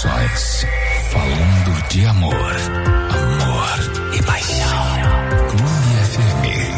corações, falando de amor, amor e paixão. Clube FM.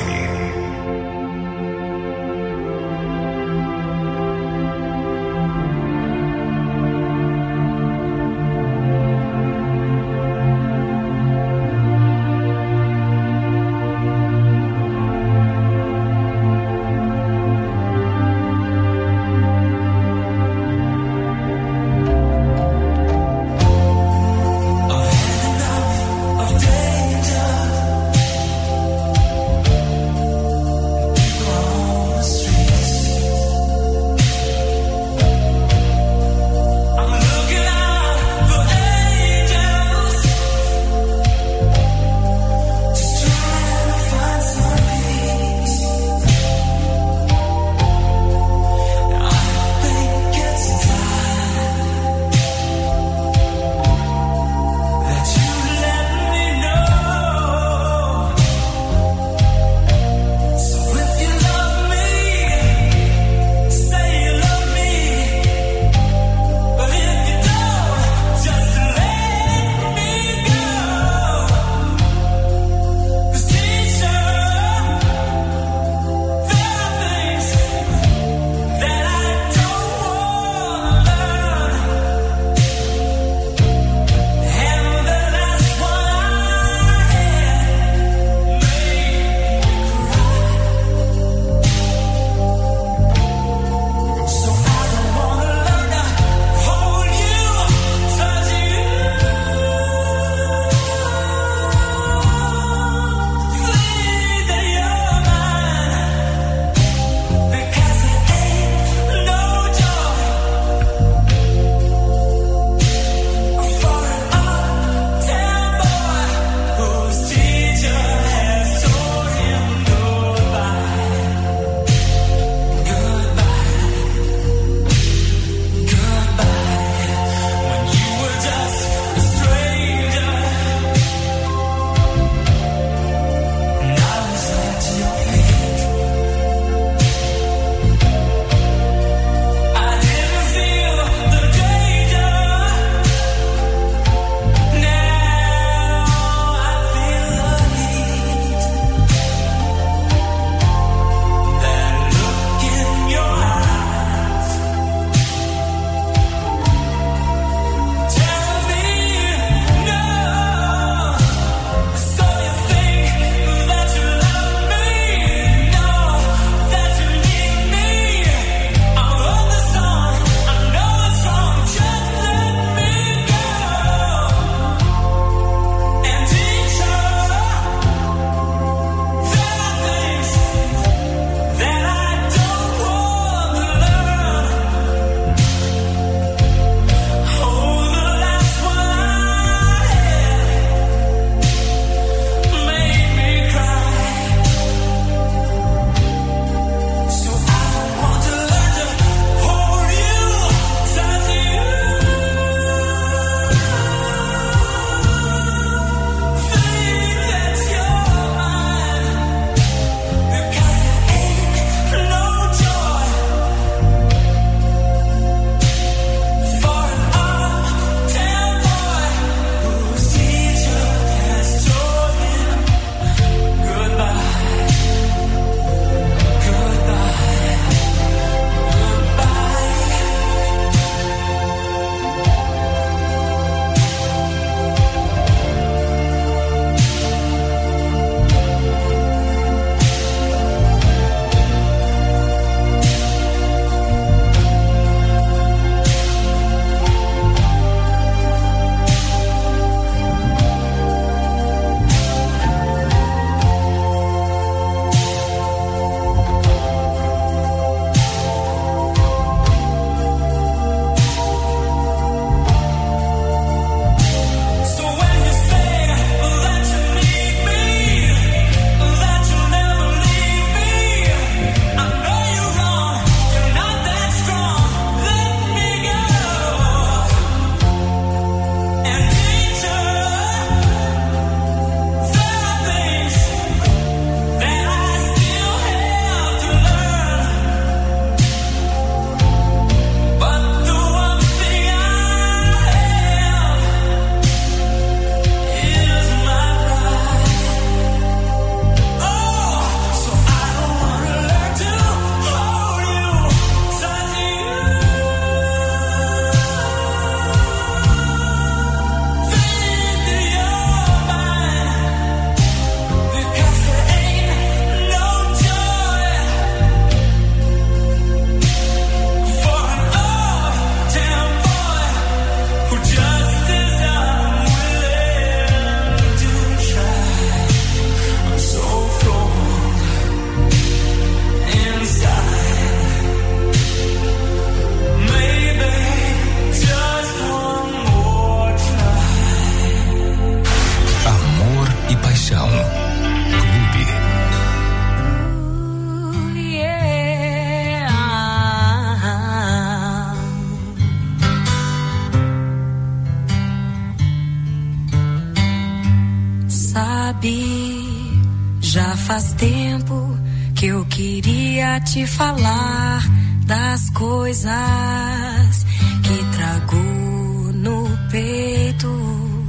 faz tempo que eu queria te falar das coisas que trago no peito.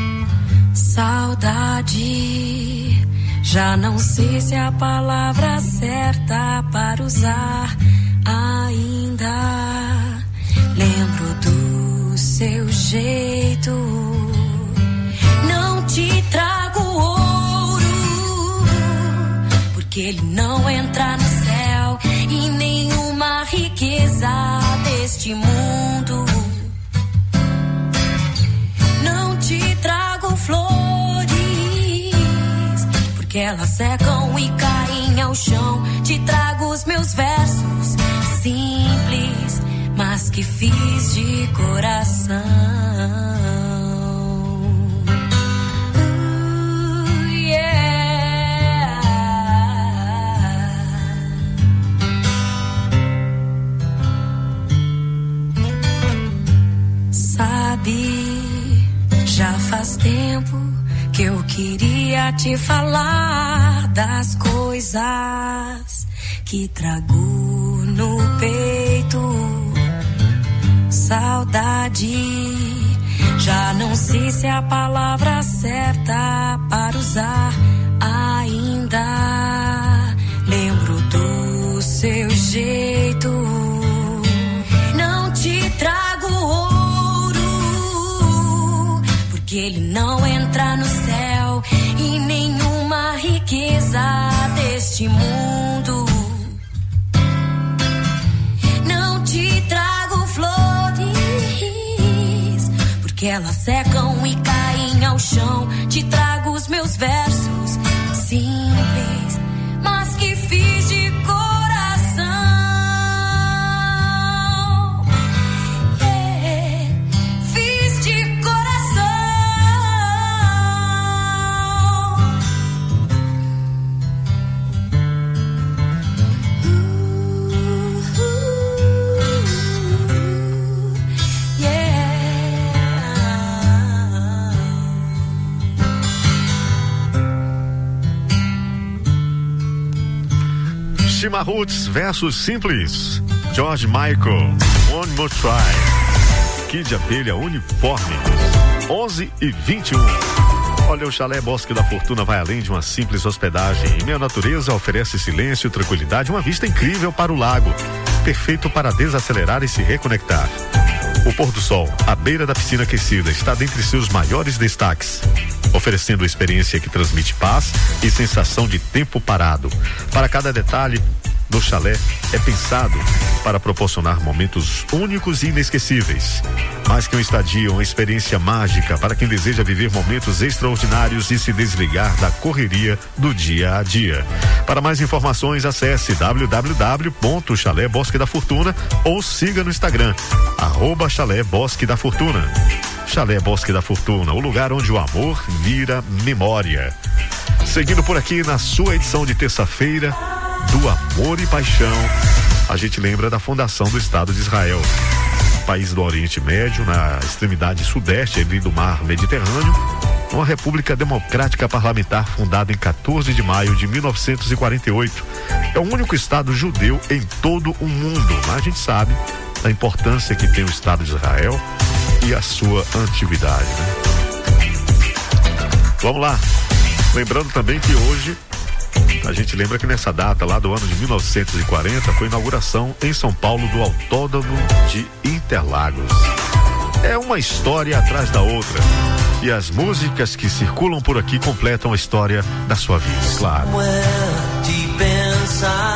Saudade, já não sei se é a palavra certa para usar ainda. Lembro do seu jeito. Não te trago ouro, porque ele não entra no céu, e nenhuma riqueza deste mundo. Não te trago flores, porque elas secam e caem ao chão. Te trago os meus versos simples, mas que fiz de coração. Sabe, já faz tempo que eu queria te falar das coisas que trago no peito. Saudade, já não sei se é a palavra certa para usar ainda. Lembro do seu jeito. Não te trago ouro, porque ele não entra no céu, e nenhuma riqueza deste mundo. Não te trago flores, porque elas secam e caem ao chão. Te trago os meus versos simples, mas que fiz de coração. Yeah, fiz de coração. Shima Roots, versos simples. George Michael, One More Try. Kid Abelha, Uniforme. 11h21. Olha, o Chalé Bosque da Fortuna vai além de uma simples hospedagem. Em meio à natureza, oferece silêncio, tranquilidade, uma vista incrível para o lago, perfeito para desacelerar e se reconectar. O pôr do sol, à beira da piscina aquecida, está dentre seus maiores destaques, oferecendo uma experiência que transmite paz e sensação de tempo parado. Para cada detalhe do chalé é pensado para proporcionar momentos únicos e inesquecíveis. Mais que uma estadia, uma experiência mágica para quem deseja viver momentos extraordinários e se desligar da correria do dia a dia. Para mais informações, acesse www.chalé Bosque da Fortuna ou siga no Instagram, @Chalé Bosque da Fortuna. Chalé Bosque da Fortuna, o lugar onde o amor vira memória. Seguindo por aqui na sua edição de terça-feira do Amor e Paixão, a gente lembra da fundação do Estado de Israel, país do Oriente Médio, na extremidade sudeste ali do Mar Mediterrâneo, uma república democrática parlamentar fundada em 14 de maio de 1948. É o único Estado judeu em todo o mundo, mas a gente sabe da importância que tem o Estado de Israel e a sua antiguidade, né? Vamos lá, lembrando também que hoje a gente lembra que nessa data lá do ano de 1940 foi a inauguração em São Paulo do Autódromo de Interlagos. É uma história atrás da outra, e as músicas que circulam por aqui completam a história da sua vida, claro.